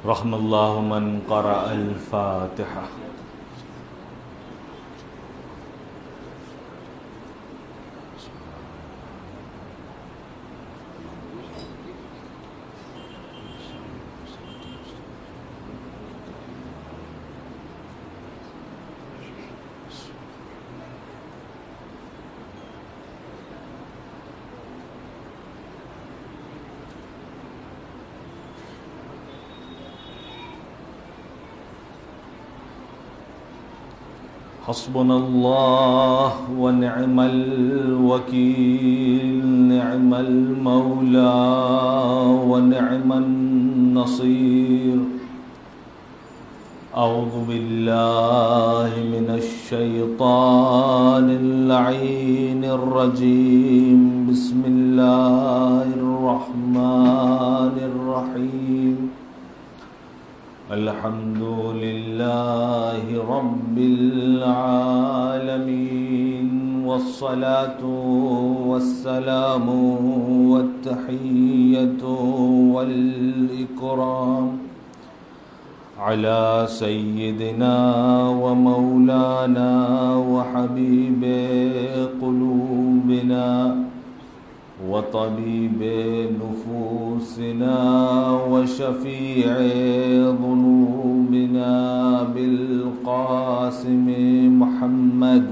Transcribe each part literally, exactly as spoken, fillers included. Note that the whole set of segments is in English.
رحم الله من قرأ الفاتحة. حسبنا الله ونعم الوكيل، نعم المولى ونعم النصير. أعوذ بالله من الشيطان اللعين الرجيم. بسم الله الرحمن الرحيم. الحمد لله رب العالمين، والصلاة والسلام والتحية والإكرام على سيدنا ومولانا وحبيب قلوبنا وطبيب نفوسنا وشفيع ذنوبنا بالقاسم محمد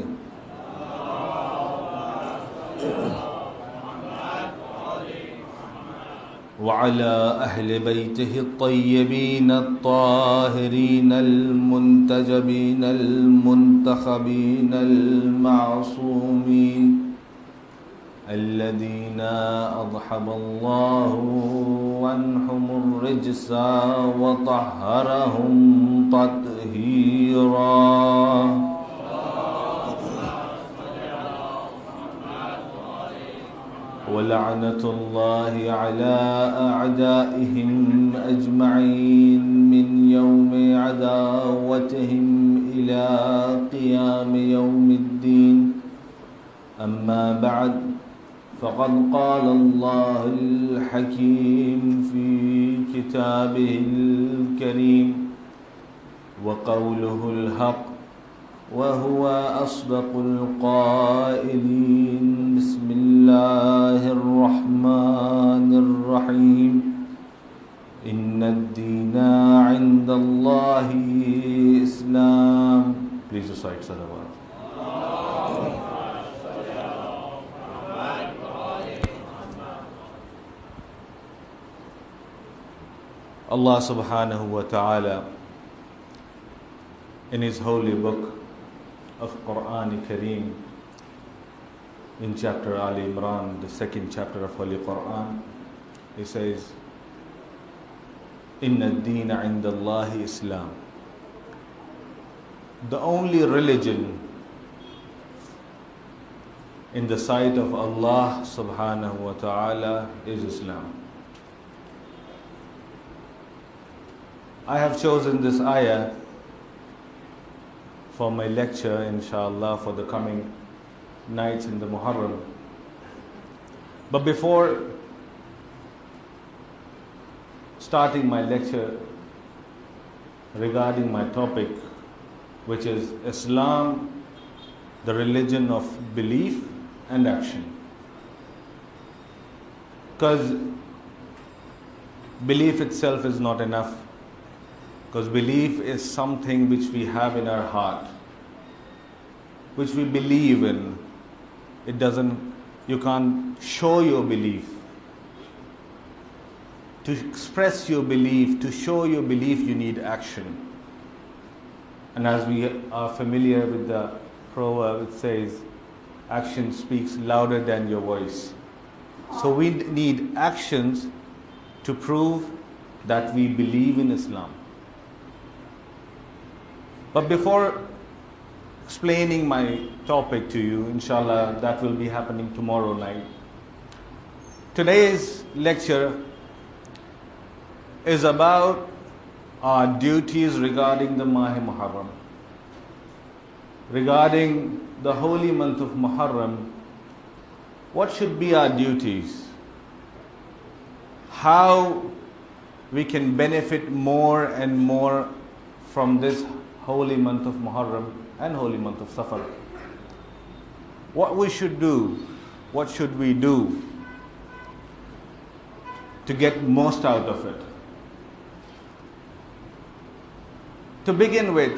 وعلى أهل بيته الطيبين الطاهرين المنتجبين المنتخبين المعصومين الذين أضحب الله عنهم الرجس وطهرهم تطهيرا. ولعنة الله على أعدائهم أجمعين من يوم عداوتهم إلى قيام يوم الدين. أما بعد، فقد قال الله الحكيم في كتابه الكريم وقوله الحق وهو أصدق القائلين. بسم الله الرحمن الرحيم. إن الدين عند الله إسلام. Please recite salawat. Allah subhanahu wa ta'ala in His holy book of Quran Kareem, in chapter Ali Imran, the second chapter of Holy Quran, He says, Inna ad-deena inda Allahi Islam. The only religion in the sight of Allah subhanahu wa ta'ala is Islam. I have chosen this ayah for my lecture, inshallah, for the coming nights in the Muharram. But before starting my lecture regarding my topic, which is Islam, the religion of belief and action. Because belief itself is not enough. Because belief is something which we have in our heart, which we believe in. It doesn't, you can't show your belief. To express your belief, to show your belief, you need action. And as we are familiar with the proverb, it says, action speaks louder than your voice. So we need actions to prove that we believe in Islam. But before explaining my topic to you, inshallah, that will be happening tomorrow night. Today's lecture is about our duties regarding the Mah Muharram. Regarding the holy month of Muharram, what should be our duties? How we can benefit more and more from this holy month of Muharram and holy month of Safar. What we should do, what should we do to get most out of it? To begin with,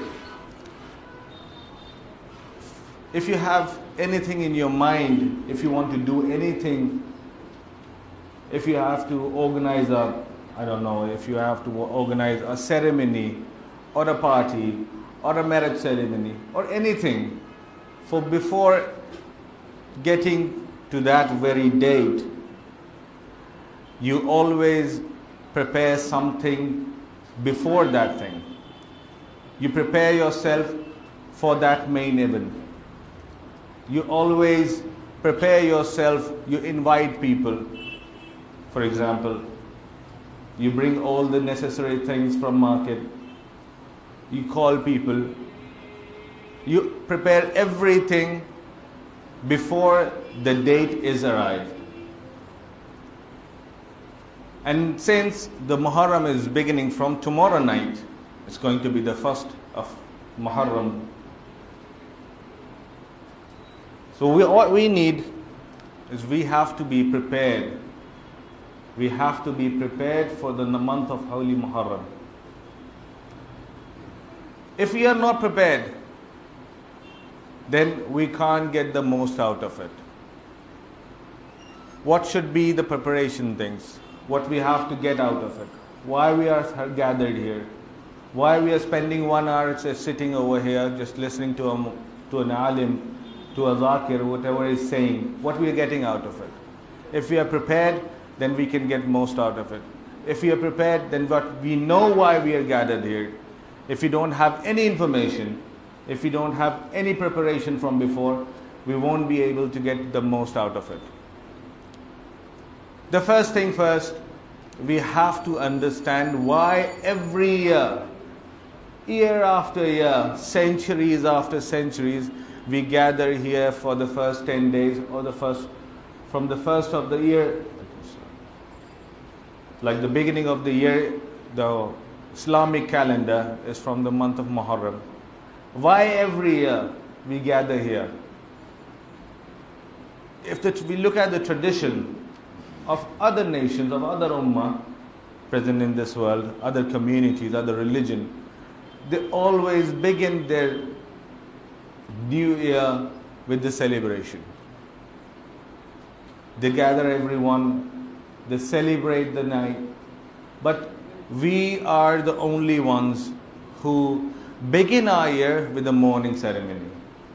if you have anything in your mind, if you want to do anything, if you have to organize a, I don't know, if you have to organize a ceremony or a party or a marriage ceremony or anything, for before getting to that very date, you always prepare something before that thing. You prepare yourself for that main event. You always prepare yourself, you invite people. For example, you bring all the necessary things from market. You call people. You prepare everything before the date is arrived. And since the Muharram is beginning from tomorrow night, it's going to be the first of Muharram. So we, what we need is we have to be prepared. We have to be prepared for the month of Holy Muharram. If we are not prepared, then we can't get the most out of it. What should be the preparation things? What we have to get out of it? Why we are gathered here? Why we are spending one hour just sitting over here, just listening to a, to an alim, to a zakir, whatever he's saying? What we are getting out of it? If we are prepared, then we can get most out of it. If we are prepared, then what we know why we are gathered here. If we don't have any information, if we don't have any preparation from before, we won't be able to get the most out of it. The first thing first, we have to understand why every year, year after year, centuries after centuries, we gather here for the first ten days or the first, from the first of the year, like the beginning of the year, the Islamic calendar is from the month of Muharram. Why every year we gather here? If the, we look at the tradition of other nations, of other ummah present in this world, other communities, other religion, they always begin their new year with the celebration. They gather everyone, they celebrate the night, but we are the only ones who begin our year with the morning ceremony.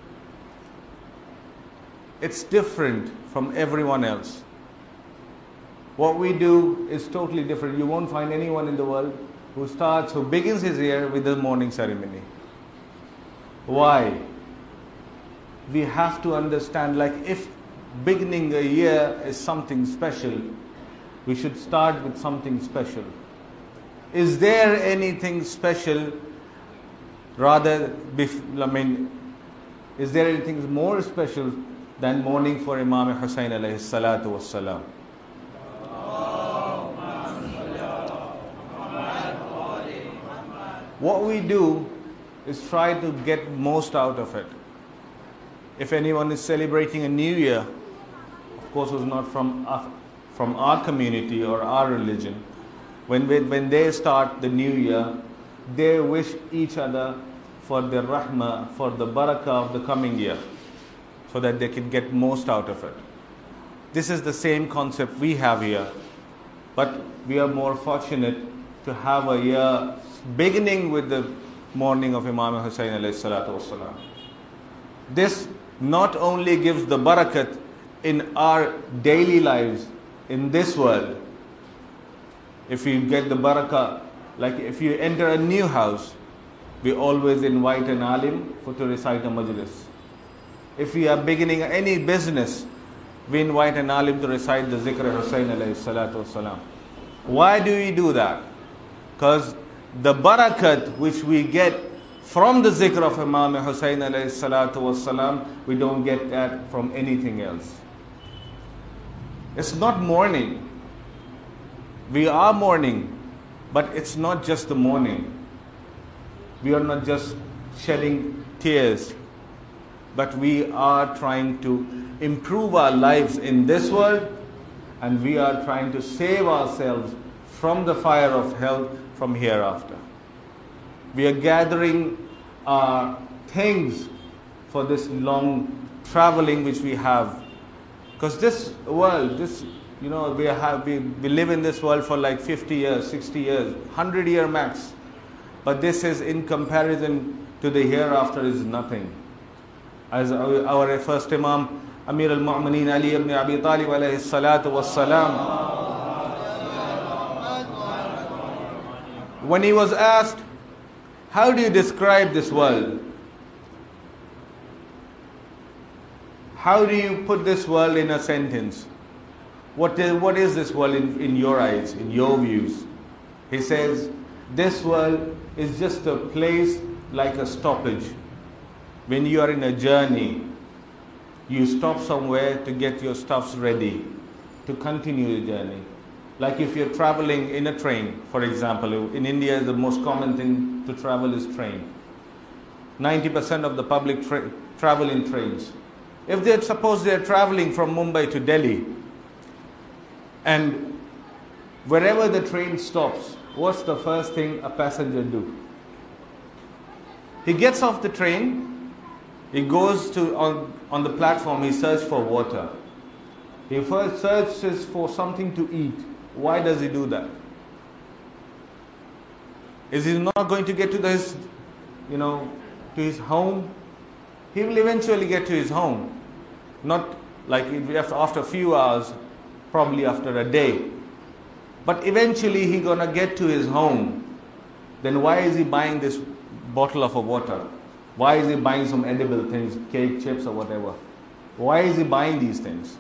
It's different from everyone else. What we do is totally different. You won't find anyone in the world who starts, who begins his year with the morning ceremony. Why? We have to understand, like if beginning a year is something special, we should start with something special. Is there anything special rather, I mean, is there anything more special than mourning for Imam Hussain alayhi salatu wassalam? What we do is try to get most out of it. If anyone is celebrating a new year, of course it's not from us, from our community or our religion, when, we, when they start the new year, they wish each other for the rahmah, for the barakah of the coming year, so that they can get most out of it. This is the same concept we have here, but we are more fortunate to have a year beginning with the morning of Imam Hussain alayhi salatu wassalam. This not only gives the barakat in our daily lives in this world. If you get the barakah, like if you enter a new house, we always invite an alim for to recite a majlis. If we are beginning any business, we invite an alim to recite the zikr Hussain alayhi salatu wassalam. Why do we do that? Because the barakat which we get from the zikr of Imam Hussain alayhi salatu wassalam, we don't get that from anything else. It's not mourning. We are mourning, But it's not just the mourning. We are not just shedding tears, but we are trying to improve our lives in this world, and we are trying to save ourselves from the fire of hell from hereafter. We are gathering our things for this long traveling which we have. Because this world, this, you know, we, have, we, we live in this world for like fifty years, sixty years, one hundred year max. But this is, in comparison to the hereafter, is nothing. As our, our first Imam, Amir al-Mu'mineen Ali ibn Abi Talib alayhi salatu was salam, when he was asked, how do you describe this world? How do you put this world in a sentence? What is, what is this world in, in your eyes, in your views? He says, this world is just a place like a stoppage. When you are in a journey, you stop somewhere to get your stuffs ready, to continue your journey. Like if you're traveling in a train, for example, in India the most common thing to travel is train. ninety percent of the public tra- travel in trains. If they suppose they're traveling from Mumbai to Delhi, and wherever the train stops, what's the first thing a passenger do? He gets off the train, he goes to on, on the platform, he searches for water. He first searches for something to eat. Why does he do that? Is he not going to get to his, you know, to his home? He will eventually get to his home. Not like after a few hours, probably after a day. But eventually he's going to get to his home. Then why is he buying this bottle of a water? Why is he buying some edible things, cake, chips or whatever? Why is he buying these things?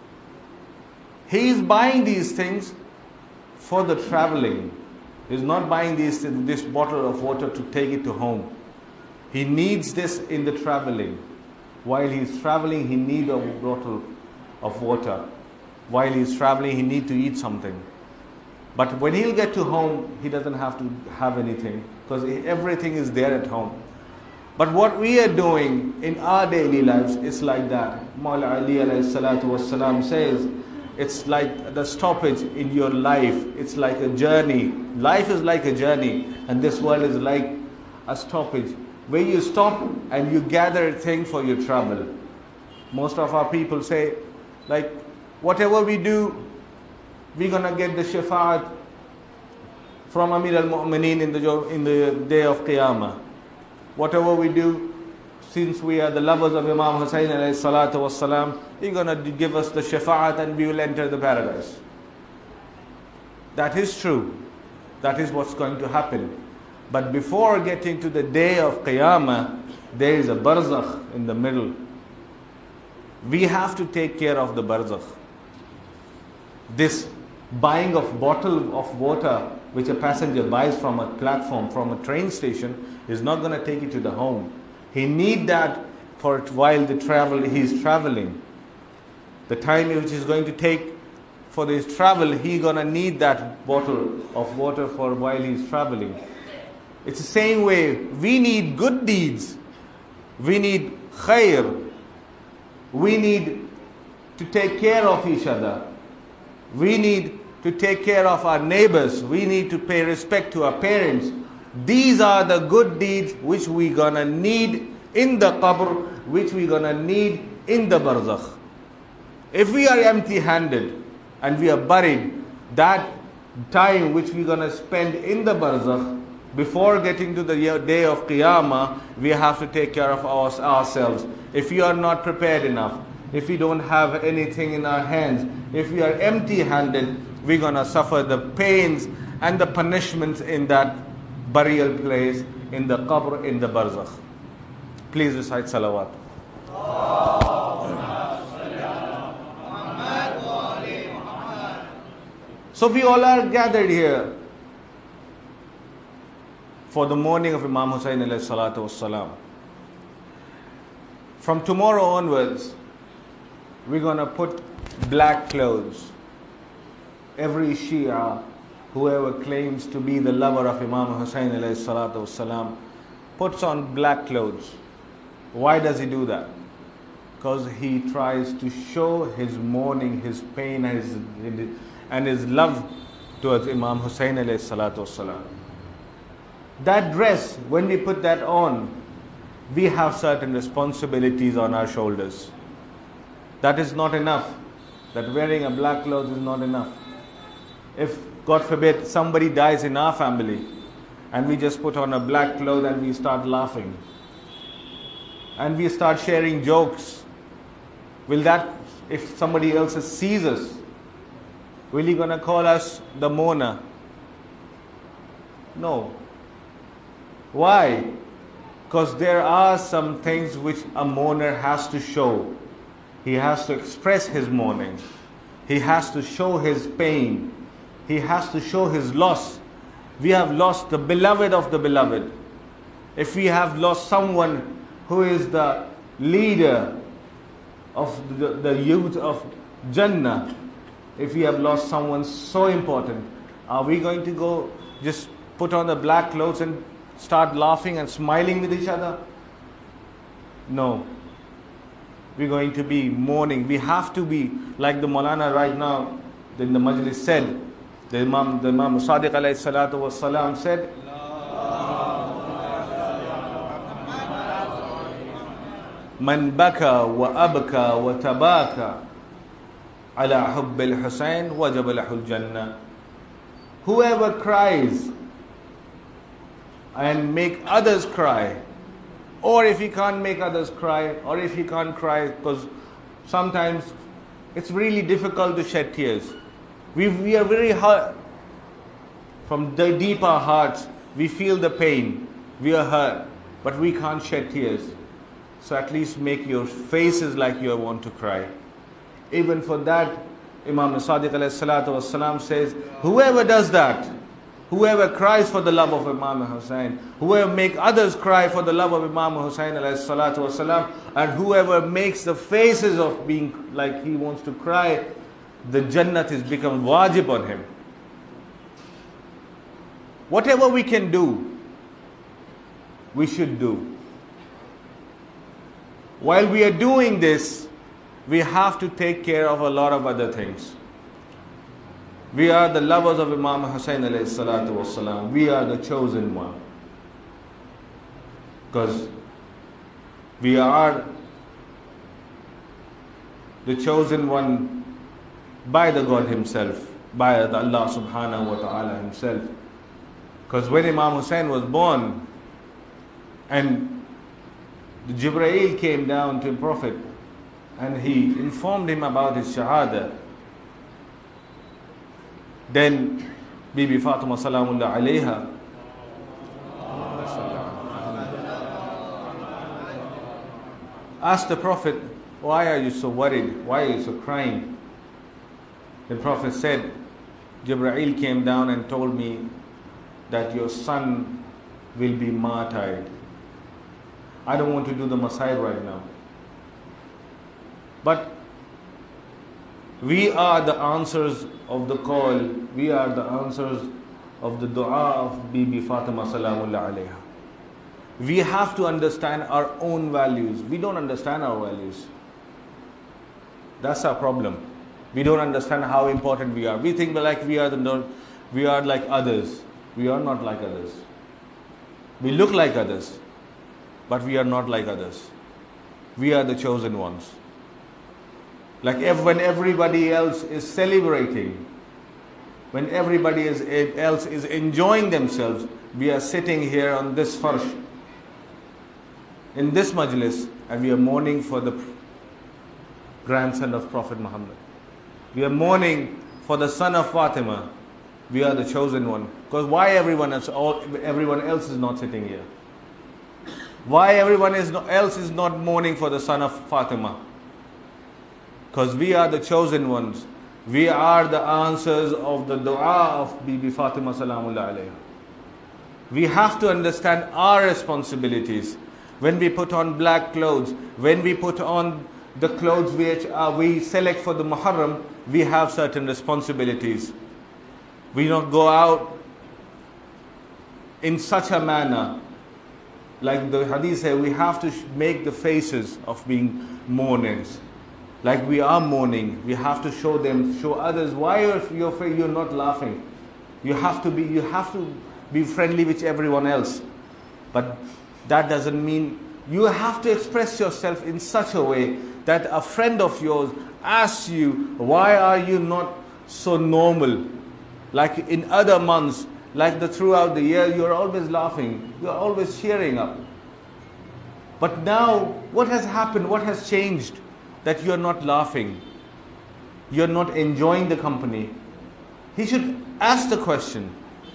He is buying these things for the traveling. He's not buying these, this bottle of water to take it to home. He needs this in the traveling. While he's traveling, he needs a bottle of water. While he's traveling, he needs to eat something. But when he'll get to home, he doesn't have to have anything, because everything is there at home. But what we are doing in our daily lives is like that. Mawla Ali alayhi salatu wassalam says, it's like the stoppage in your life. It's like a journey. Life is like a journey, and this world is like a stoppage, where you stop and you gather a thing for your travel. Most of our people say, like, whatever we do, we're gonna get the shafa'at from Amir al-Mu'mineen in the, in the day of Qiyamah. Whatever we do, since we are the lovers of Imam Hussain alayhi salatu wassalam, he's gonna give us the shafa'at and we will enter the paradise. That is true. That is what's going to happen. But before getting to the day of Qiyamah, there is a barzakh in the middle. We have to take care of the barzakh. This buying of bottle of water, which a passenger buys from a platform, from a train station, is not going to take it to the home. He need that for while the travel he is traveling. The time which is going to take for his travel, he gonna need that bottle of water for while he is traveling. It's the same way, we need good deeds. We need khair. We need to take care of each other. We need to take care of our neighbors. We need to pay respect to our parents. These are the good deeds which we gonna need in the qabr, which we gonna need in the barzakh. If we are empty-handed and we are buried, that time which we gonna spend in the barzakh, before getting to the day of Qiyamah, we have to take care of our, ourselves. If we are not prepared enough, if we don't have anything in our hands, if we are empty-handed, we're gonna suffer the pains and the punishments in that burial place, in the qabr, in the barzakh. Please recite salawat. So we all are gathered here for the mourning of Imam Hussain alayhi salatu wassalam. From tomorrow onwards, we're going to put black clothes. Every Shia whoever claims to be the lover of Imam Hussain alayhi salatu wasalam, puts on black clothes. Why does he do that? Because he tries to show his mourning, his pain, and his, and his love towards Imam Hussain alayhi salatu wasalam. That dress, when we put that on, we have certain responsibilities on our shoulders. That is not enough. That wearing a black clothes is not enough. If, God forbid, somebody dies in our family, and we just put on a black cloth and we start laughing, and we start sharing jokes, will that, if somebody else sees us, will he gonna call us the mourner? No. Why? Because there are some things which a mourner has to show. He has to express his mourning. He has to show his pain. He has to show his loss. We have lost the beloved of the beloved. If we have lost someone who is the leader of the, the youth of Jannah, if we have lost someone so important, are we going to go just put on the black clothes and start laughing and smiling with each other? No. We're going to be mourning. We have to be like the Maulana right now in the Majlis said. The Imam, the Imam Sadiq alayhi salatu was salam said, Man baka wa abka wa tabaka ala hubb al-Husayn wajaba lahu al-Jannah. Whoever cries and make others cry, or if he can't make others cry, or if he can't cry, because sometimes it's really difficult to shed tears. We, we are very hurt. From the deep our hearts, we feel the pain. We are hurt, but we can't shed tears. So at least make your faces like you want to cry. Even for that, Imam Sadiq alayhi salatu wasalam says, whoever does that, whoever cries for the love of Imam Hussain, whoever make others cry for the love of Imam Hussain alayhi salatu wasalam, and whoever makes the faces of being like he wants to cry, the Jannat is become wajib on him. Whatever we can do, we should do. While we are doing this, we have to take care of a lot of other things. We are the lovers of Imam Hussain alayhi salatu wasalam. We are the chosen one. Because we are the chosen one by the God himself, by the Allah subhanahu wa ta'ala himself. Because when Imam Hussain was born, and Jibreel came down to the Prophet, and he informed him about his shahada, then Bibi Fatima salamullah alayha asked the Prophet, why are you so worried? Why are you so crying? The Prophet said, Jibreel came down and told me that your son will be martyred. I don't want to do the Masai right now. But we are the answers of the call. We are the answers of the dua of Bibi Fatima salamullah alayha. We have to understand our own values. We don't understand our values. That's our problem. We don't understand how important we are. We think like we are the we are like others. We are not like others. We look like others, but we are not like others. We are the chosen ones. Like if, when everybody else is celebrating, when everybody is, else is enjoying themselves, we are sitting here on this farsh, in this majlis, and we are mourning for the grandson of Prophet Muhammad. We are mourning for the son of Fatima. We are the chosen one. Because why everyone else, all, everyone else is not sitting here? Why everyone is not, else is not mourning for the son of Fatima? Because we are the chosen ones. We are the answers of the dua of Bibi Fatima salamullah alayha. We have to understand our responsibilities. When we put on black clothes, when we put on the clothes which uh, we select for the Muharram, we have certain responsibilities. We not go out in such a manner. Like the hadith says, we have to make the faces of being mourners. Like we are mourning, we have to show them, show others why you're, you're, you're not laughing. You have to be, you have to be friendly with everyone else. But that doesn't mean you have to express yourself in such a way that a friend of yours asks you, why are you not so normal? Like in other months, like the throughout the year, you're always laughing, you're always cheering up. But now, what has happened? What has changed? That you're not laughing. You're not enjoying the company. He should ask the question.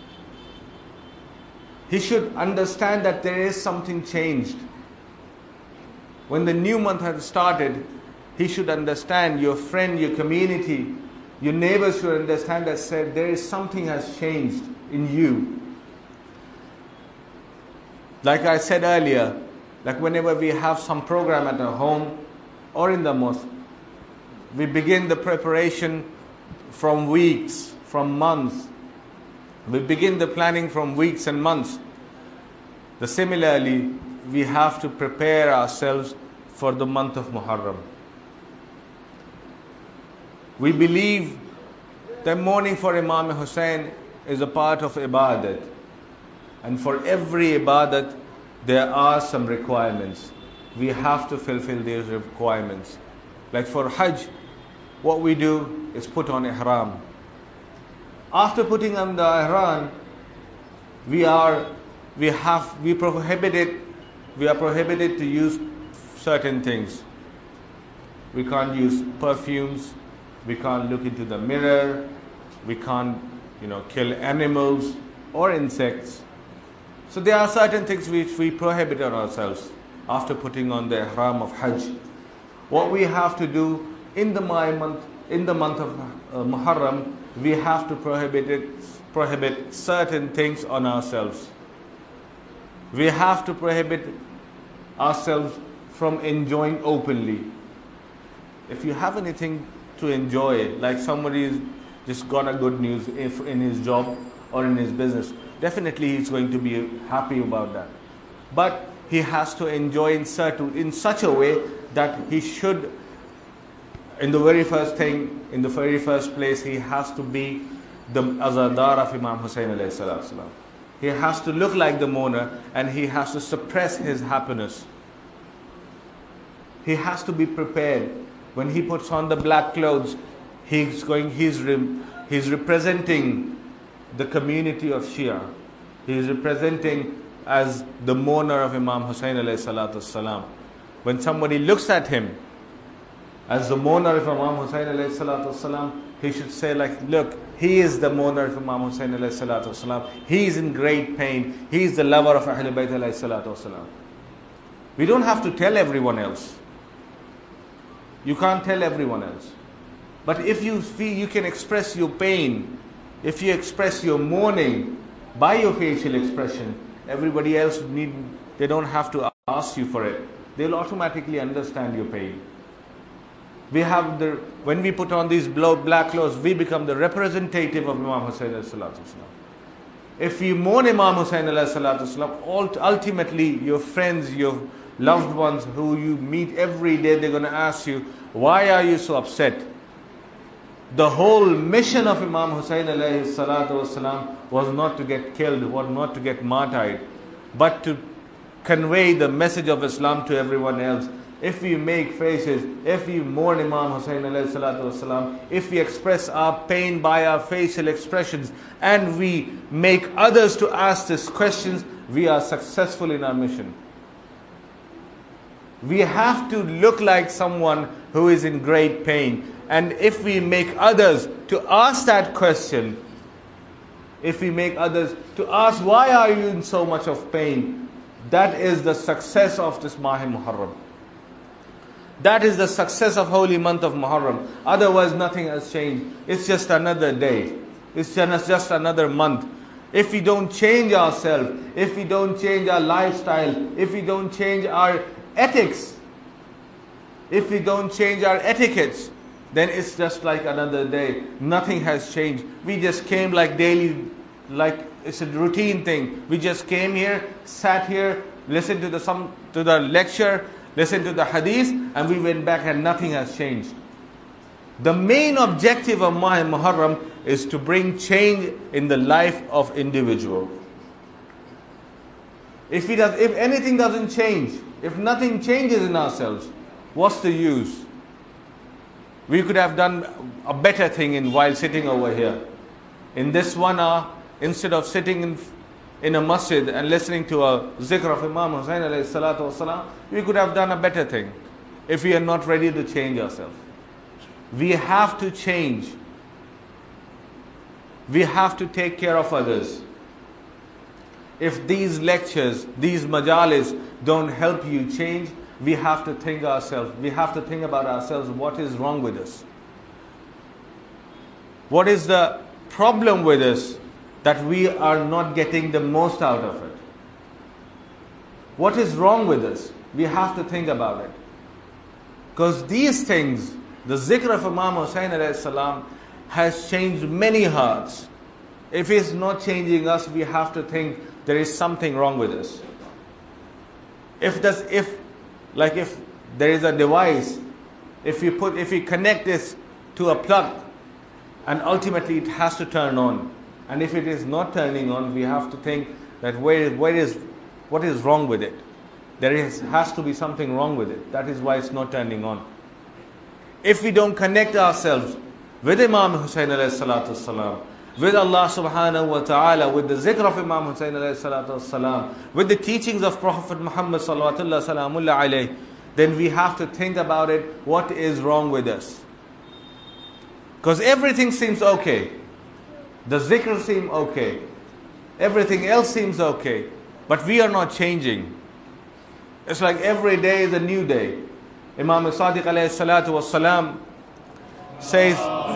He should understand that there is something changed. When the new month has started, he should understand, your friend, your community, your neighbors should understand that said there is something has changed in you. Like I said earlier, like whenever we have some program at our home or in the mosque, we begin the preparation from weeks, from months. We begin the planning from weeks and months. The similarly, we have to prepare ourselves for the month of Muharram. We believe that mourning for Imam Hussain is a part of ibadat. And for every ibadat, there are some requirements. We have to fulfill these requirements. Like for Hajj, what we do is put on ihram. After putting on the ihram, we are, we have, we prohibited, we are prohibited to use certain things. We can't use perfumes. We can't look into the mirror. We can't, you know, kill animals or insects. So there are certain things which we prohibit on ourselves after putting on the ihram of Hajj. What we have to do in the month, in the month of uh, Muharram, we have to prohibit it, prohibit certain things on ourselves. We have to prohibit ourselves from enjoying openly. If you have anything to enjoy, like somebody is just got a good news if in his job or in his business, definitely he's going to be happy about that. But he has to enjoy in certain, in such a way that he should, in the very first thing, in the very first place, he has to be the azadar of Imam Hussain alayhi salatu wasalam. He has to look like the mourner and he has to suppress his happiness. He has to be prepared. When he puts on the black clothes, he's going, he's, re, he's representing the community of Shia. He is representing as the mourner of Imam Hussain alayhi salatu wasalam. When somebody looks at him as the mourner of Imam Hussain alayhi salatu wasalam, he should say like, look, he is the mourner of Imam Hussain alayhi salatu wasalam. He is in great pain. He is the lover of Ahlul Bayt alayhi salatu wasalam. We don't have to tell everyone else. You can't tell everyone else. But if you feel you can express your pain, if you express your mourning by your facial expression, everybody else need, they don't have to ask you for it. They'll automatically understand your pain. We have the, when we put on these black clothes, we become the representative of Imam Hussain alayhi salatu wasalam. If you mourn Imam Hussain alayhi salatu wasalam, ultimately your friends, your loved ones who you meet every day, they're going to ask you, why are you so upset? The whole mission of Imam Hussain alayhi salatu wasalam was not to get killed, was not to get martyred, but to convey the message of Islam to everyone else. If we make faces, if we mourn Imam Hussain alayhi salatu wasalam, if we express our pain by our facial expressions, and we make others to ask these questions, we are successful in our mission. We have to look like someone who is in great pain. And if we make others to ask that question, if we make others to ask, why are you in so much of pain? That is the success of this Mahi Muharram. That is the success of holy month of Muharram. Otherwise, nothing has changed. It's just another day. It's just another month. If we don't change ourselves, if we don't change our lifestyle, if we don't change our ethics, if we don't change our etiquettes, then it's just like another day. Nothing has changed. We just came like daily, like it's a routine thing. We just came here, sat here, listened to the some to the lecture, listened to the hadith, and we went back and nothing has changed. The main objective of Maah Muharram is to bring change in the life of individual. If he does, if anything doesn't change, if nothing changes in ourselves, what's the use? We could have done a better thing in while sitting over here. In this one hour, instead of sitting in, in a masjid and listening to a zikr of Imam Hussain alayhi salatu wasalam, we could have done a better thing if we are not ready to change ourselves. We have to change. We have to take care of others. If these lectures, these majalis don't help you change, we have to think ourselves. We have to think about ourselves. What is wrong with us? What is the problem with us that we are not getting the most out of it? What is wrong with us? We have to think about it. Because these things, the zikr of Imam Hussain alayhi salam has changed many hearts. If it's not changing us, we have to think there is something wrong with us. If this, if, like if there is a device, if we put, if we connect this to a plug, and ultimately it has to turn on, and if it is not turning on, we have to think that where, where is, what is wrong with it? There is, has to be something wrong with it. That is why it's not turning on. If we don't connect ourselves with Imam Hussain alayhi salatu wasalam, with Allah subhanahu wa ta'ala, with the zikr of Imam Hussain alayhi salatu wasalam, with the teachings of Prophet Muhammad sallallahu alayhi, then we have to think about it, what is wrong with us? Because everything seems okay. The zikr seems okay. Everything else seems okay. But we are not changing. It's like every day is a new day. Imam Sadiq alayhi salatu wasalam says,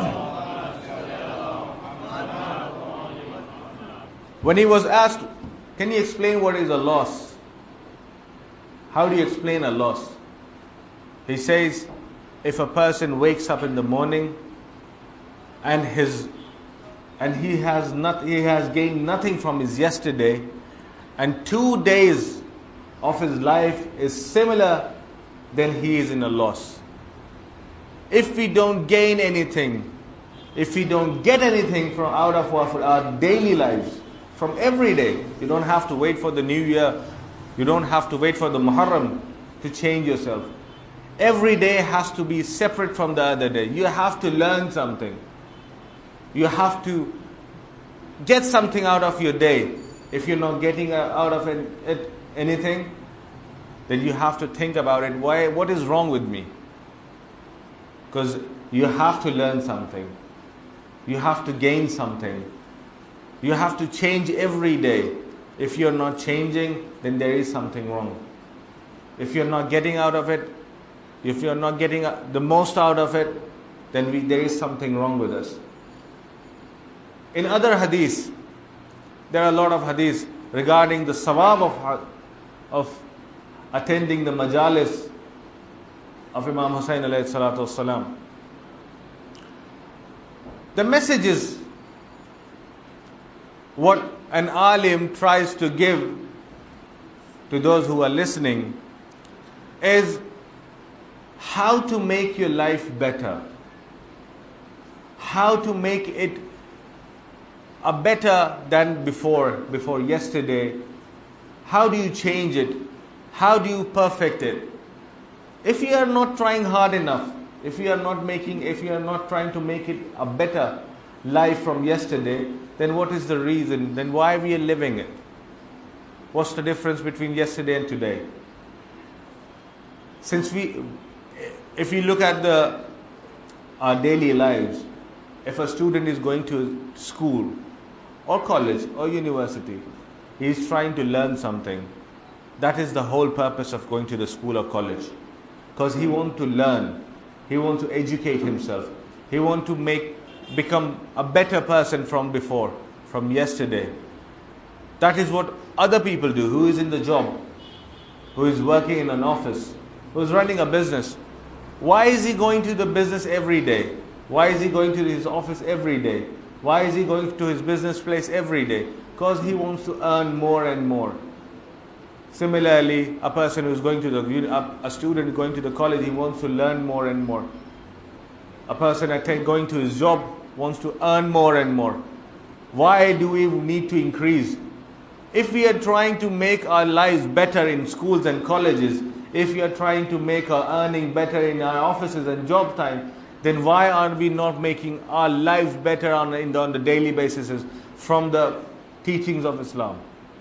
when he was asked, can you explain what is a loss? How do you explain a loss? He says, if a person wakes up in the morning and his and he has not he has gained nothing from his yesterday, and two days of his life is similar, then he is in a loss. If we don't gain anything, if we don't get anything from out of our, our daily lives, from every day, you don't have to wait for the new year, you don't have to wait for the Muharram to change yourself. Every day has to be separate from the other day. You have to learn something. You have to get something out of your day. If you're not getting out of it, it anything, then you have to think about it. Why? What is wrong with me? Because you have to learn something. You have to gain something. You have to change every day. If you're not changing, then there is something wrong. If you're not getting out of it, if you're not getting the most out of it, then we, there is something wrong with us. In other hadiths, there are a lot of hadiths regarding the sawab of, of attending the majalis of Imam Hussain alayhi salatu wasalam. The message is, what an alim tries to give to those who are listening is how to make your life better, how to make it a better than before, before yesterday. How do you change it? How do you perfect it? If you are not trying hard enough, if you are not making, if you are not trying to make it a better life from yesterday, then what is the reason? Then why we are living it? What's the difference between yesterday and today? Since we, if you look at the our daily lives, if a student is going to school or college or university, he is trying to learn something. That is the whole purpose of going to the school or college. Because he wants to learn. He wants to educate himself. He wants to make, become a better person from before, from yesterday. That is what other people do, who is in the job, who is working in an office, who is running a business. Why is he going to the business every day? Why is he going to his office every day? Why is he going to his business place every day? Because he wants to earn more and more. Similarly, a person who is going to the, a student going to the college, he wants to learn more and more. A person going to his job wants to earn more and more. Why do we need to increase? If we are trying to make our lives better in schools and colleges, if we are trying to make our earning better in our offices and job time, then why are we not making our lives better on, in the, on the daily basis from the teachings of Islam?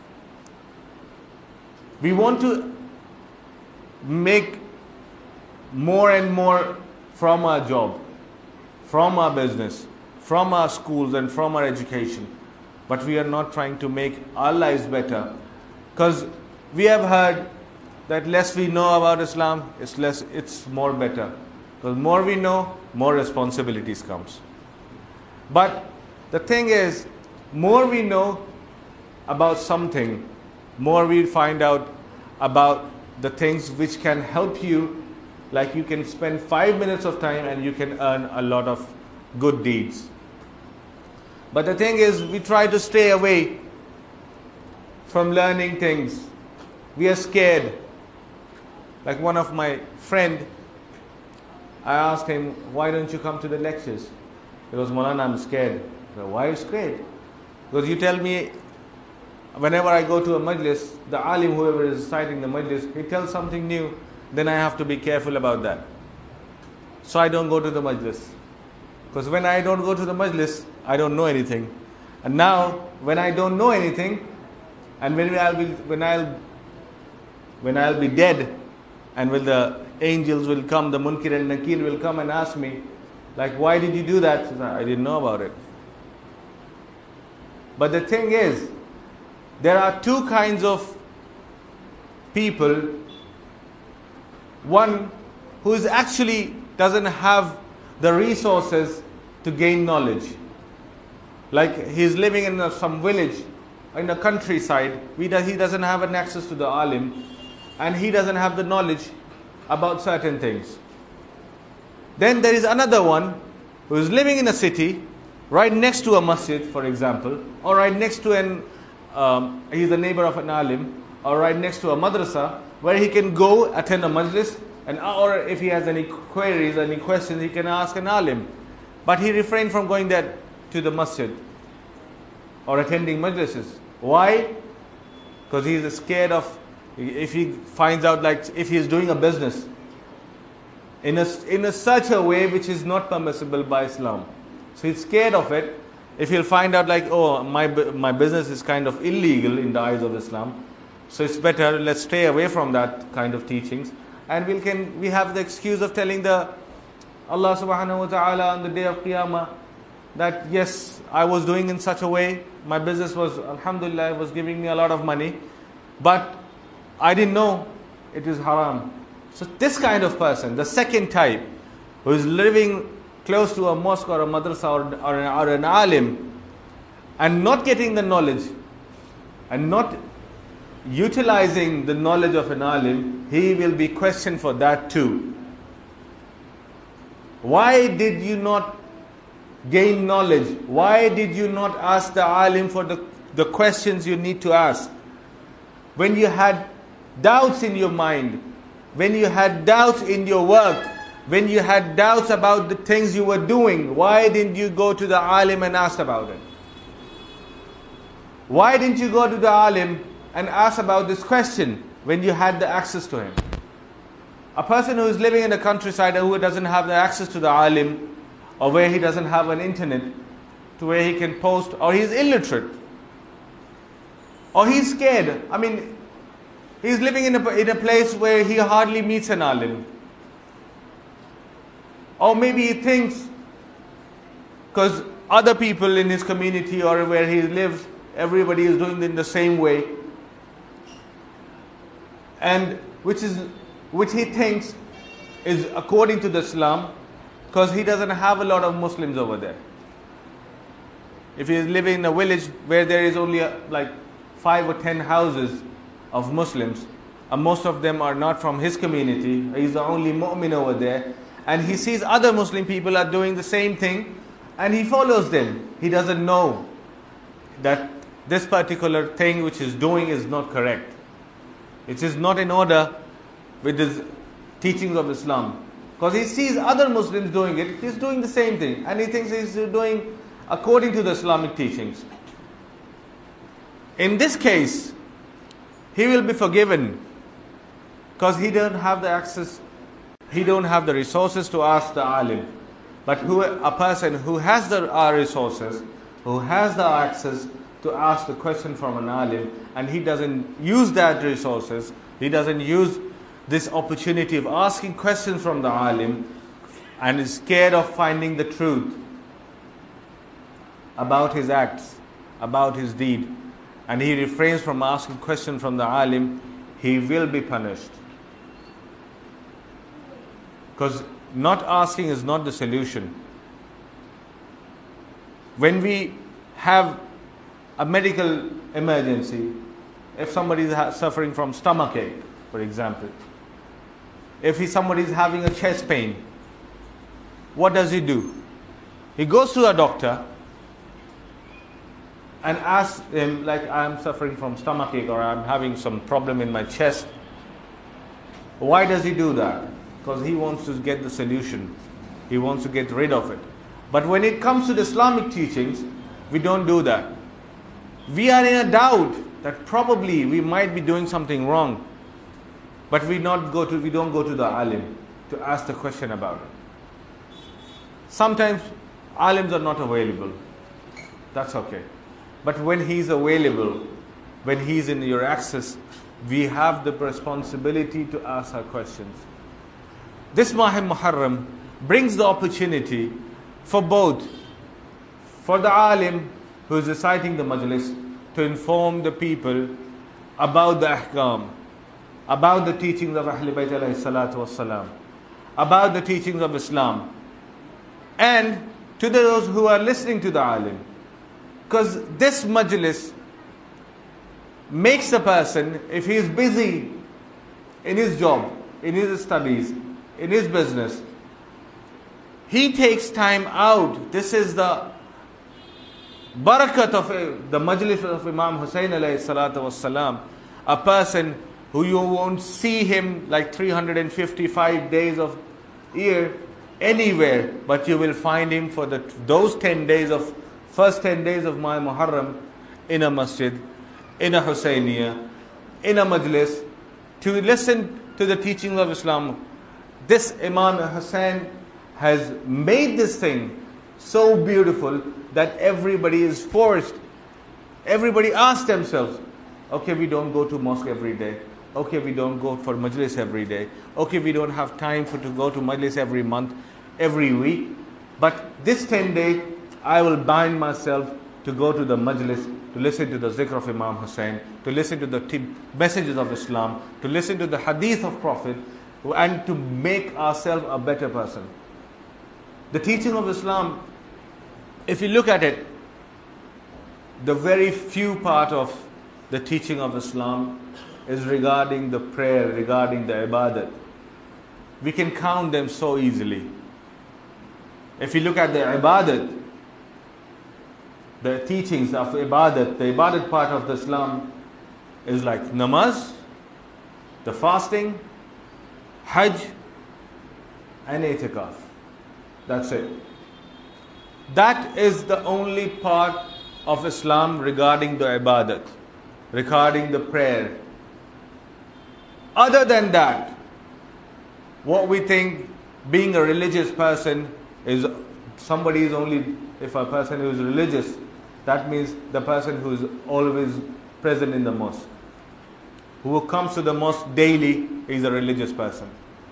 We want to make more and more from our job, from our business, from our schools and from our education. But we are not trying to make our lives better. Because we have heard that less we know about Islam, it's less, it's more better. Because more we know, more responsibilities comes. But the thing is, more we know about something, more we find out about the things which can help you. Like you can spend five minutes of time and you can earn a lot of good deeds. But the thing is, we try to stay away from learning things. We are scared. Like one of my friend, I asked him, why don't you come to the lectures? He goes, Maulana, I'm scared. I said, why are you scared? Because you tell me, whenever I go to a majlis, the alim, whoever is reciting the majlis, he tells something new, then I have to be careful about that. So I don't go to the majlis. Because when I don't go to the majlis, I don't know anything. And now, when I don't know anything, and when I'll be, when I'll, when I'll be dead, and when the angels will come, the Munkir and Nakir will come and ask me, like, why did you do that? I didn't know about it. But the thing is, there are two kinds of people. One who is actually doesn't have the resources to gain knowledge. Like he's living in a, some village in the countryside. He doesn't have an access to the alim, and he doesn't have the knowledge about certain things. Then there is another one who is living in a city, right next to a masjid, for example, or right next to an, um, he's a neighbor of an alim, or right next to a madrasa, where he can go attend a majlis, and or if he has any queries, any questions, he can ask an alim. But he refrained from going there to the masjid or attending majlises. Why? Because he is scared of, if he finds out, like if he is doing a business in a, in a such a way which is not permissible by Islam. So he's scared of it. If he'll find out like, oh, my my business is kind of illegal in the eyes of Islam, so it's better, let's stay away from that kind of teachings. And we can we have the excuse of telling the Allah subhanahu wa ta'ala on the day of Qiyamah that yes, I was doing in such a way, my business was, alhamdulillah, was giving me a lot of money, but I didn't know it is haram. So this kind of person, the second type, who is living close to a mosque or a madrasa or, or, an, or an alim and not getting the knowledge and not utilizing the knowledge of an alim, he will be questioned for that too. Why did you not gain knowledge? Why did you not ask the alim for the, the questions you need to ask? When you had doubts in your mind, when you had doubts in your work, when you had doubts about the things you were doing, why didn't you go to the alim and ask about it? Why didn't you go to the alim and ask about this question when you had the access to him? A person who is living in the countryside and who doesn't have the access to the alim, or where he doesn't have an internet to where he can post, or he's illiterate, or he's scared. I mean, he's living in a, in a place where he hardly meets an alim. Or maybe he thinks, because other people in his community or where he lives, everybody is doing it in the same way, and which is which he thinks is according to the Islam, because he doesn't have a lot of Muslims over there. If he is living in a village where there is only a, like five or ten houses of Muslims, and most of them are not from his community, he's the only mu'min over there, and he sees other Muslim people are doing the same thing, and he follows them. He doesn't know that this particular thing which he's doing is not correct. It is not in order with the teachings of Islam. Because he sees other Muslims doing it, he's doing the same thing, and he thinks he's doing according to the Islamic teachings. In this case, he will be forgiven because he don't have the access, he don't have the resources to ask the alim. But who a person who has the uh, resources, who has the access to ask the question from an alim, and he doesn't use that resources, he doesn't use this opportunity of asking questions from the alim, and is scared of finding the truth about his acts, about his deed, and he refrains from asking questions from the alim, he will be punished. Because not asking is not the solution. When we have a medical emergency, if somebody is suffering from stomachache, for example, if he, somebody is having a chest pain, what does he do? He goes to a doctor and asks him, like, I'm suffering from stomachache or I'm having some problem in my chest. Why does he do that? Because he wants to get the solution. He wants to get rid of it. But when it comes to the Islamic teachings, we don't do that. We are in a doubt that probably we might be doing something wrong, but we not go to we don't go to the alim to ask the question about it. Sometimes alims are not available. That's okay. But when he's available, when he's in your access, we have the responsibility to ask our questions. This Maha Muharram brings the opportunity for both, for the alim who is reciting the majlis, to inform the people about the ahkam, about the teachings of Ahlul Bayt alayhi salatu wassalam, about the teachings of Islam, and to those who are listening to the alim. Because this majlis makes a person, if he is busy in his job, in his studies, in his business, he takes time out. This is the barakat of the majlis of Imam Hussain alayhi salatu wassalam. A person who you won't see him like three hundred fifty-five days of year anywhere, but you will find him for the those ten days of first ten days of my Muharram in a masjid, in a Husainiyah, in a majlis, to listen to the teachings of Islam. This Imam Hussain has made this thing so beautiful that everybody is forced. Everybody asks themselves, okay, we don't go to mosque every day. Okay, we don't go for majlis every day. Okay, we don't have time for to go to majlis every month, every week. But this ten day, I will bind myself to go to the majlis, to listen to the zikr of Imam Hussain, to listen to the t- messages of Islam, to listen to the hadith of Prophet, and to make ourselves a better person. The teaching of Islam, if you look at it, the very few part of the teaching of Islam is regarding the prayer, regarding the ibadat. We can count them so easily. If you look at the ibadat, the teachings of ibadat, the ibadat part of the Islam is like namaz, the fasting, hajj, and itikaf. That's it. That is the only part of Islam regarding the ibadat, regarding the prayer. Other than that, what we think being a religious person is somebody is only, if a person who is religious, that means the person who is always present in the mosque. Who comes to the mosque daily is a religious person.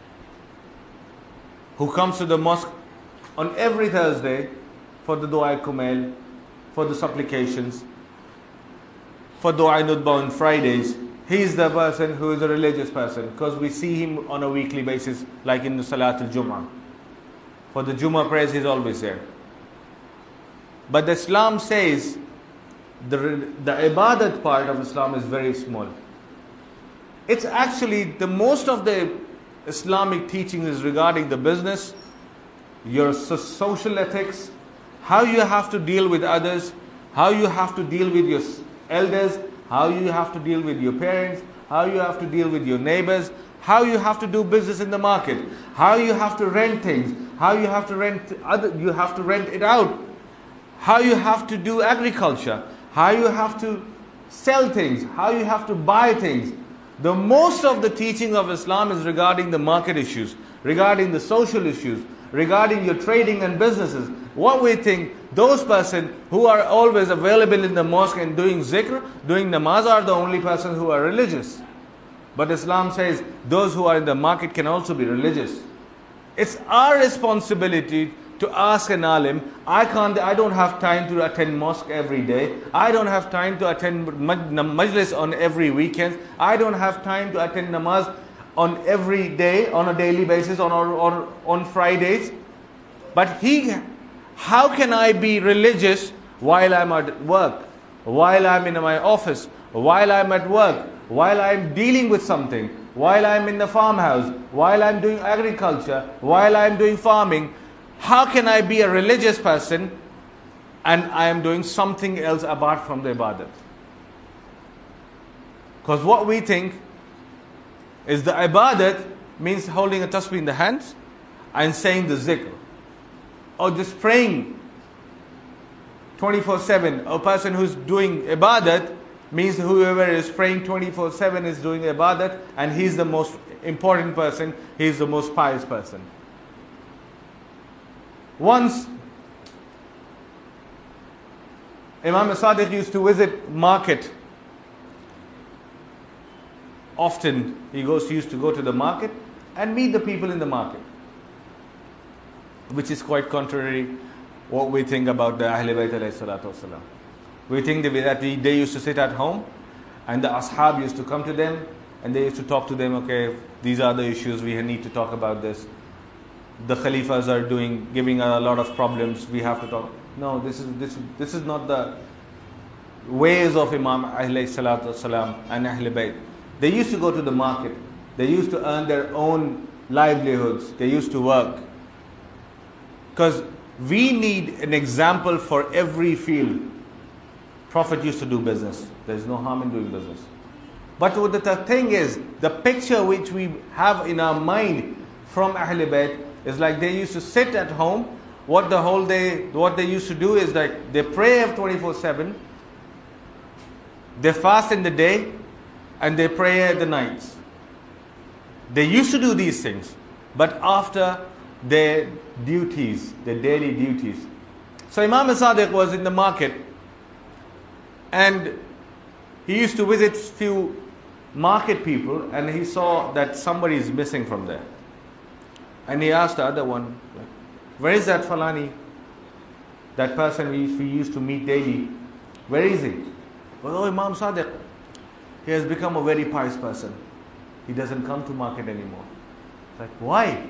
Who comes to the mosque on every Thursday for the Dua Kumail, for the supplications, for Dua Nudba on Fridays, he is the person who is a religious person, because we see him on a weekly basis, like in the Salatul Jummah. For the Jummah prayers, he is always there. But the Islam says the, the ibadat part of Islam is very small. It's actually the most of the Islamic teaching is regarding the business, your so- social ethics, how you have to deal with others, how you have to deal with your s- elders, how you have to deal with your parents, how you have to deal with your neighbors, how you have to do business in the market, how you have to rent things, how you have to rent other, you have to rent it out, how you have to do agriculture, how you have to sell things, how you have to buy things. The most of the teaching of Islam is regarding the market issues, regarding the social issues, regarding your trading and businesses. What we think, those person who are always available in the mosque and doing zikr, doing namaz, are the only person who are religious. But Islam says those who are in the market can also be religious. It's our responsibility to ask an alim. I can't, I don't have time to attend mosque every day. I don't have time to attend majlis on every weekend. I don't have time to attend namaz on every day, on a daily basis, on, on, on Fridays. But he, how can I be religious while I'm at work, while I'm in my office, while I'm at work, while I'm dealing with something, while I'm in the farmhouse, while I'm doing agriculture, while I'm doing farming? How can I be a religious person and I am doing something else apart from the ibadat? Because what we think is the ibadat means holding a tasbih in the hands and saying the zikr, or just praying twenty-four seven. A person who's doing ibadat means whoever is praying twenty-four seven is doing ibadat, and he's the most important person, he's the most pious person. Once, Imam Sadiq used to visit market. Often he goes used to go to the market and meet the people in the market, which is quite contrary what we think about the Ahlul Bayt alayhi salatu wasalam. We think that they used to sit at home and the ashab used to come to them and they used to talk to them, okay, these are the issues, we need to talk about this. The Khalifas are doing, giving a lot of problems, we have to talk. No, this is this this is not the ways of Imam alayhi salatu wasalam and Ahlul Bayt. They used to go to the market. They used to earn their own livelihoods. They used to work. Because we need an example for every field. Prophet used to do business. There's no harm in doing business. But what the thing is, the picture which we have in our mind from Ahlul Bayt is like they used to sit at home. What the whole day, what they used to do is like they pray twenty-four seven. They fast in the day and they pray at the nights. They used to do these things, but after their duties, their daily duties. So Imam Sadiq was in the market and he used to visit few market people and he saw that somebody is missing from there. And he asked the other one, where is that Falani? That person we used to meet daily. Where is he? Well, oh, Imam Sadiq, he has become a very pious person. He doesn't come to market anymore. It's like, why?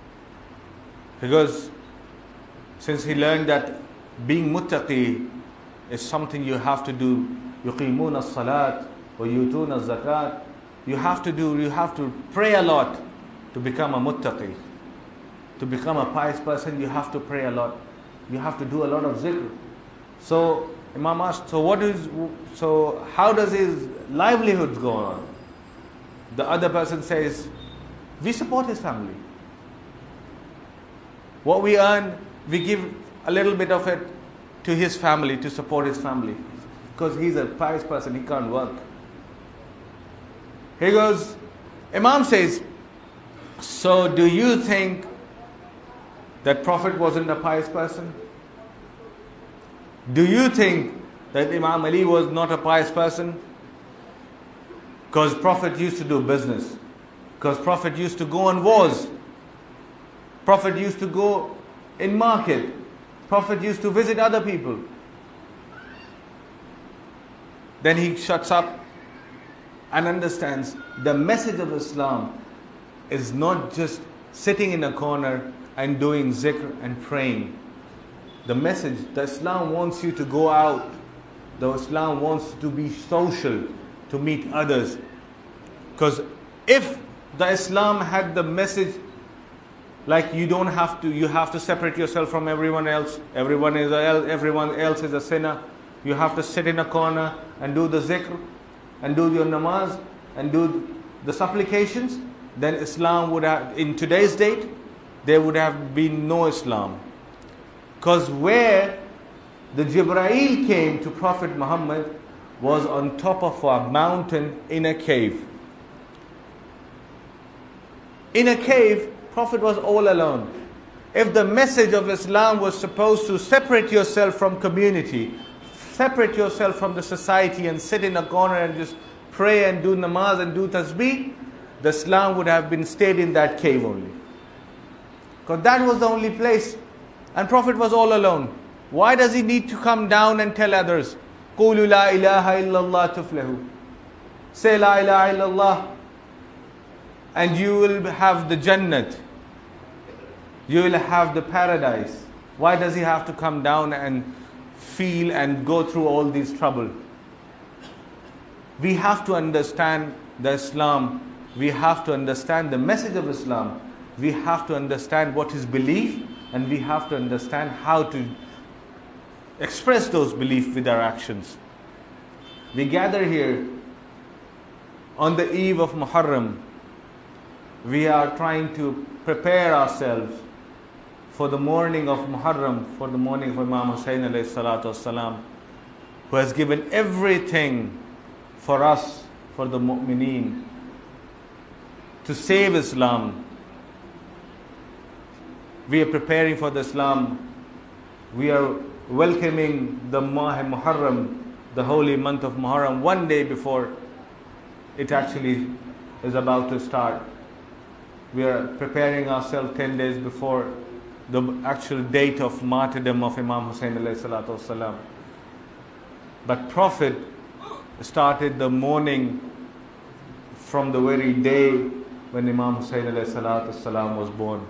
Because since he learned that being muttaqi is something you have to do, yuqimuna as-salat wa yutuna az-zakat. You have to do, you have to pray a lot to become a muttaqi. To become a pious person, you have to pray a lot. You have to do a lot of zikr. So Imam asked, so what is, so how does his livelihood go on? The other person says, we support his family. What we earn, we give a little bit of it to his family, to support his family. Because he's a pious person, he can't work. He goes, Imam says, so do you think that Prophet wasn't a pious person? Do you think that Imam Ali was not a pious person? Because Prophet used to do business. Because Prophet used to go on wars. Prophet used to go in market. Prophet used to visit other people. Then he shuts up and understands the message of Islam is not just sitting in a corner and doing zikr and praying. The message, the Islam wants you to go out. The Islam wants to be social, to meet others. Because if The Islam had the message like you don't have to, you have to separate yourself from everyone else. Everyone is a, everyone else is a sinner. You have to sit in a corner and do the zikr and do your namaz and do the supplications. Then Islam would have, in today's date, there would have been no Islam. Because where the Jibreel came to Prophet Muhammad was on top of a mountain in a cave. In a cave, Prophet was all alone. If the message of Islam was supposed to separate yourself from community, separate yourself from the society and sit in a corner and just pray and do namaz and do tasbih, the Islam would have been stayed in that cave only. Because that was the only place. And Prophet was all alone. Why does he need to come down and tell others? قُولُوا لَا إِلَهَ إِلَّا اللَّهُ تُفْلِحُوا. Say La ilaha illallah and you will have the Jannat. You will have the paradise. Why does he have to come down and feel and go through all these trouble? We have to understand the Islam. We have to understand the message of Islam. We have to understand what is belief, and we have to understand how to express those beliefs with our actions. We gather here on the eve of Muharram. We are trying to prepare ourselves for the morning of Muharram, for the morning of Imam Hussain alayhi salatu wasalam, who has given everything for us, for the mu'mineen, to save Islam. We are preparing for the Islam. We are welcoming the Muharram, the holy month of Muharram, one day before it actually is about to start. We are preparing ourselves ten days before the actual date of martyrdom of Imam Hussain alayhi salatu wasalam. But Prophet started the mourning from the very day when Imam Hussain alayhi salatu wasalam was born.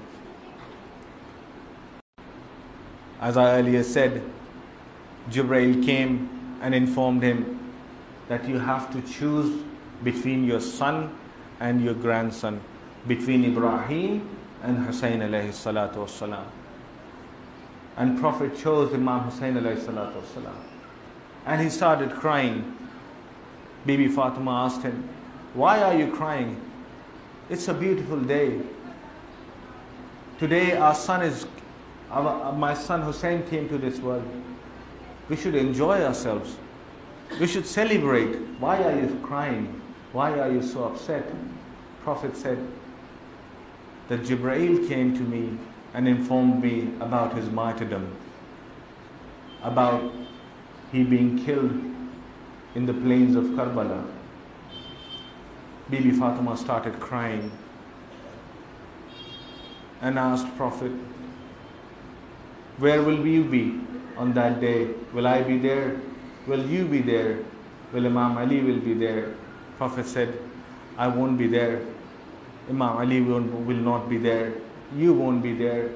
As I earlier said, Jibreel came and informed him that you have to choose between your son and your grandson, between Ibrahim and Hussain alayhi salatu wasalam. And Prophet chose Imam Hussain alayhi salatu wasalam. And he started crying. Bibi Fatima asked him, "Why are you crying? It's a beautiful day. Today our son is, our, my son Hussain came to this world. We should enjoy ourselves. We should celebrate. Why are you crying? Why are you so upset?" Prophet said that Jibreel came to me and informed me about his martyrdom, about he being killed in the plains of Karbala. Bibi Fatima started crying and asked Prophet, "Where will you be on that day? Will I be there? Will you be there? Will Imam Ali will be there?" Prophet said, "I won't be there. Imam Ali will not be there. You won't be there.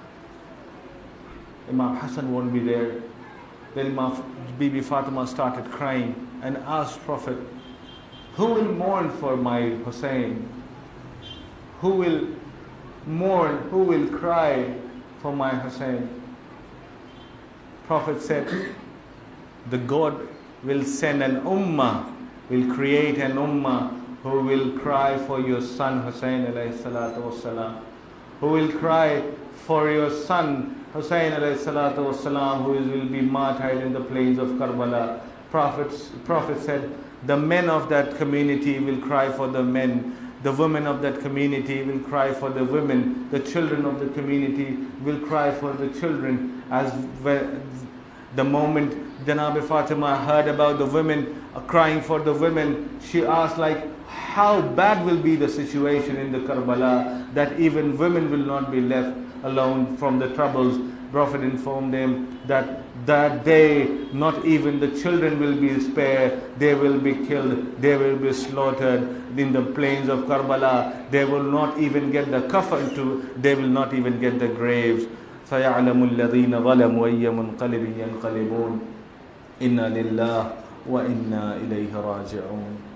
Imam Hassan won't be there." Then Imam Bibi Fatima started crying and asked Prophet, "Who will mourn for my Hussain? Who will mourn? Who will cry for my Hussain?" Prophet said, "The God will send an ummah, will create an ummah who will cry for your son Hussain alayhi salatu wasalam, who will cry for your son Hussain alayhi salatu wasalam, who will be martyred in the plains of Karbala." Prophets, Prophet said, "The men of that community will cry for the men. The women of that community will cry for the women. The children of the community will cry for the children." As the moment Janab Fatima heard about the women crying for the women, she asked, like, how bad will be the situation in the Karbala that even women will not be left alone from the troubles. Prophet informed them that that day not even the children will be spared. They will be killed. They will be slaughtered in the plains of Karbala. They will not even get the coffin to, they will not even get the graves. سَيَعْلَمُ الَّذِينَ ظَلَمُوا أَيَّ مُنْقَلِبٍ يَنْقَلِبُونَ إِنَّا لِلَّهِ وَإِنَّا إِلَيْهِ رَاجِعُونَ.